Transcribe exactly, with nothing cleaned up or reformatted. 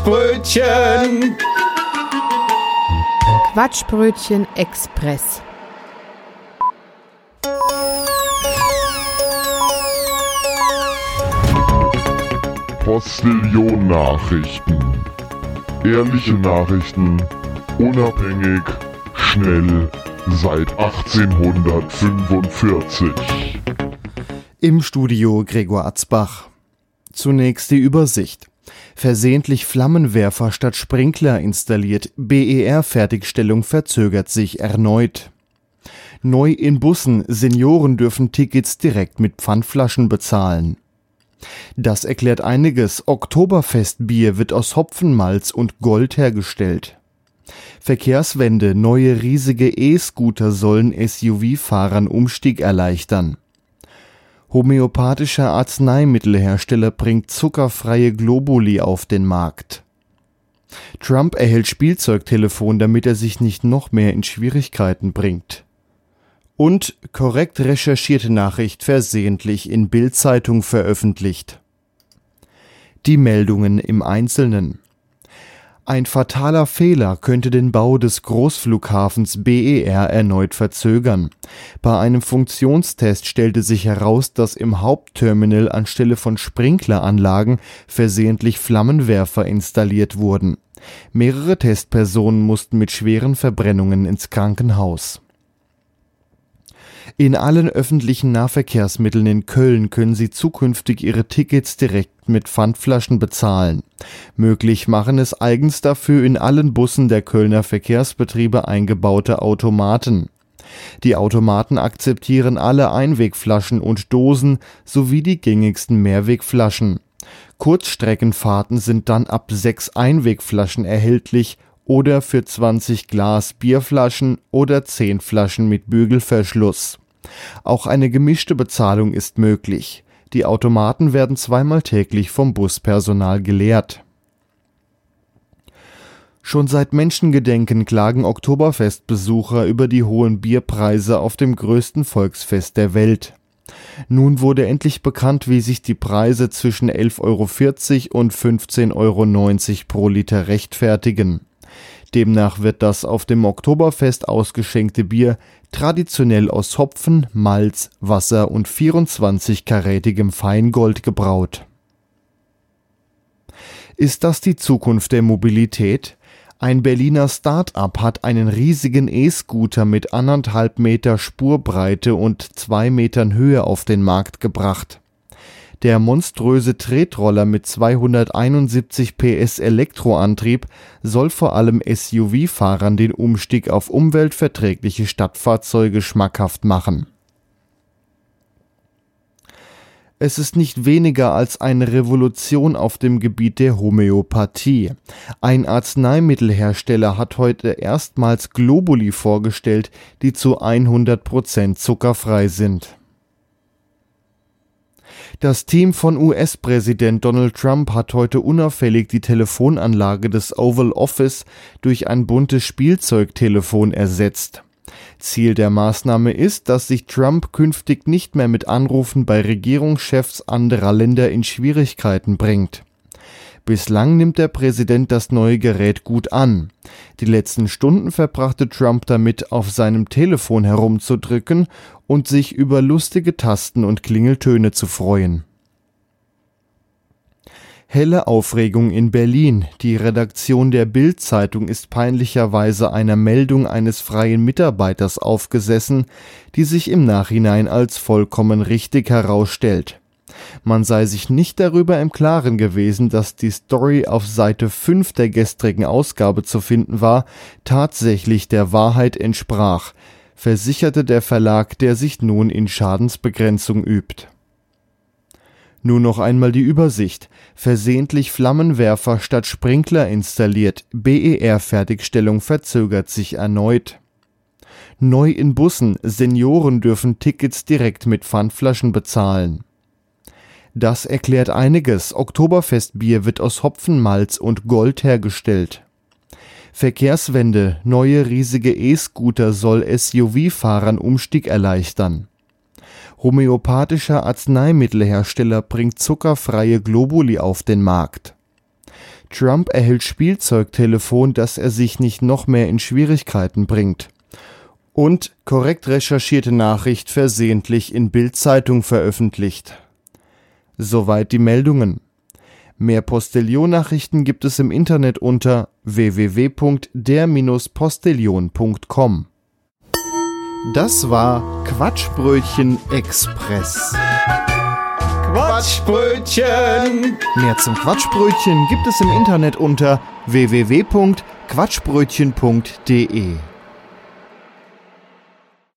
Quatschbrötchen. Quatschbrötchen Express. Postillon-Nachrichten. Ehrliche Nachrichten, unabhängig, schnell, seit achtzehnhundertfünfundvierzig. Im Studio Gregor Atzbach. Zunächst die Übersicht. Versehentlich Flammenwerfer statt Sprinkler installiert. B E R-Fertigstellung verzögert sich erneut. Neu in Bussen. Senioren dürfen Tickets direkt mit Pfandflaschen bezahlen. Das erklärt einiges. Oktoberfestbier wird aus Hopfenmalz und Gold hergestellt. Verkehrswende. Neue riesige E-Scooter sollen S U V-Fahrern Umstieg erleichtern. Homöopathischer Arzneimittelhersteller bringt zuckerfreie Globuli auf den Markt. Trump erhält Spielzeugtelefon, damit er sich nicht noch mehr in Schwierigkeiten bringt. Und korrekt recherchierte Nachricht versehentlich in Bild-Zeitung veröffentlicht. Die Meldungen im Einzelnen. Ein fataler Fehler könnte den Bau des Großflughafens B E R erneut verzögern. Bei einem Funktionstest stellte sich heraus, dass im Hauptterminal anstelle von Sprinkleranlagen versehentlich Flammenwerfer installiert wurden. Mehrere Testpersonen mussten mit schweren Verbrennungen ins Krankenhaus. In allen öffentlichen Nahverkehrsmitteln in Köln können Sie zukünftig Ihre Tickets direkt mit Pfandflaschen bezahlen. Möglich machen es eigens dafür in allen Bussen der Kölner Verkehrsbetriebe eingebaute Automaten. Die Automaten akzeptieren alle Einwegflaschen und Dosen sowie die gängigsten Mehrwegflaschen. Kurzstreckenfahrten sind dann ab sechs Einwegflaschen erhältlich oder für zwanzig Glas Bierflaschen oder zehn Flaschen mit Bügelverschluss. Auch eine gemischte Bezahlung ist möglich. Die Automaten werden zweimal täglich vom Buspersonal geleert. Schon seit Menschengedenken klagen Oktoberfestbesucher über die hohen Bierpreise auf dem größten Volksfest der Welt. Nun wurde endlich bekannt, wie sich die Preise zwischen elf Euro vierzig und fünfzehn Euro neunzig pro Liter rechtfertigen. Demnach wird das auf dem Oktoberfest ausgeschenkte Bier traditionell aus Hopfen, Malz, Wasser und vierundzwanzig-karätigem Feingold gebraut. Ist das die Zukunft der Mobilität? Ein Berliner Start-up hat einen riesigen E-Scooter mit anderthalb Meter Spurbreite und zwei Metern Höhe auf den Markt gebracht. Der monströse Tretroller mit zweihunderteinundsiebzig P S Elektroantrieb soll vor allem S U V-Fahrern den Umstieg auf umweltverträgliche Stadtfahrzeuge schmackhaft machen. Es ist nicht weniger als eine Revolution auf dem Gebiet der Homöopathie. Ein Arzneimittelhersteller hat heute erstmals Globuli vorgestellt, die zu hundert Prozent zuckerfrei sind. Das Team von U S-Präsident Donald Trump hat heute unauffällig die Telefonanlage des Oval Office durch ein buntes Spielzeugtelefon ersetzt. Ziel der Maßnahme ist, dass sich Trump künftig nicht mehr mit Anrufen bei Regierungschefs anderer Länder in Schwierigkeiten bringt. Bislang nimmt der Präsident das neue Gerät gut an. Die letzten Stunden verbrachte Trump damit, auf seinem Telefon herumzudrücken und sich über lustige Tasten und Klingeltöne zu freuen. Helle Aufregung in Berlin. Die Redaktion der Bild-Zeitung ist peinlicherweise einer Meldung eines freien Mitarbeiters aufgesessen, die sich im Nachhinein als vollkommen richtig herausstellt. Man sei sich nicht darüber im Klaren gewesen, dass die Story auf Seite fünf der gestrigen Ausgabe zu finden war, tatsächlich der Wahrheit entsprach, versicherte der Verlag, der sich nun in Schadensbegrenzung übt. Nun noch einmal die Übersicht. Versehentlich Flammenwerfer statt Sprinkler installiert. B E R-Fertigstellung verzögert sich erneut. Neu in Bussen. Senioren dürfen Tickets direkt mit Pfandflaschen bezahlen. Das erklärt einiges. Oktoberfestbier wird aus Hopfenmalz und Gold hergestellt. Verkehrswende. Neue riesige E-Scooter soll S U V-Fahrern Umstieg erleichtern. Homöopathischer Arzneimittelhersteller bringt zuckerfreie Globuli auf den Markt. Trump erhält Spielzeugtelefon, dass er sich nicht noch mehr in Schwierigkeiten bringt. Und korrekt recherchierte Nachricht versehentlich in Bild-Zeitung veröffentlicht. Soweit die Meldungen. Mehr Postillon-Nachrichten gibt es im Internet unter w w w punkt der Postillon punkt com. Das war Quatschbrötchen Express. Quatschbrötchen! Mehr zum Quatschbrötchen gibt es im Internet unter w w w punkt quatschbrötchen punkt de.